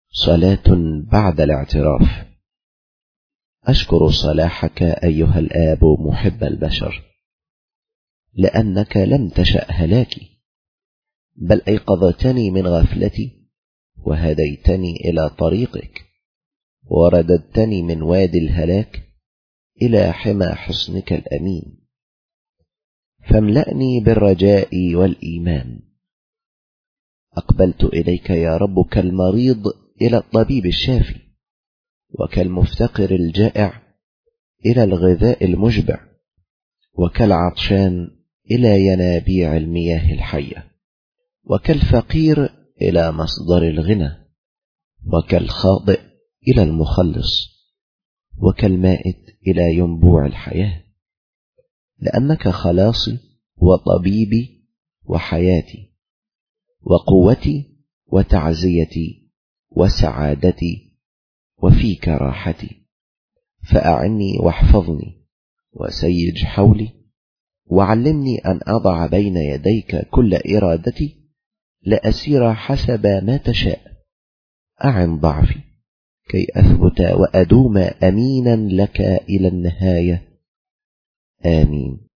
صلاة بعد الاعتراف. أشكر صلاحك أيها الآب محب البشر، لأنك لم تشأ هلاكي، بل أيقظتني من غفلتي وهديتني إلى طريقك، ورددتني من وادي الهلاك إلى حمى حصنك الأمين. فاملأني بالرجاء والإيمان. أقبلت إليك يا رب كالمريض إلى الطبيب الشافي، وكالمفتقر الجائع إلى الغذاء المشبع، وكالعطشان إلى ينابيع المياه الحية، وكالفقير إلى مصدر الغنى، وكالخاطئ إلى المخلص، وكالمائت إلى ينبوع الحياة. لأنك خلاصي وطبيبي وحياتي وقوتي وتعزيتي وسعادتي، وفيك راحتي. فأعني واحفظني وسيج حولي، وعلمني أن أضع بين يديك كل إرادتي لأسير حسب ما تشاء. أعن ضعفي كي أثبت وأدوم أمينا لك إلى النهاية. آمين.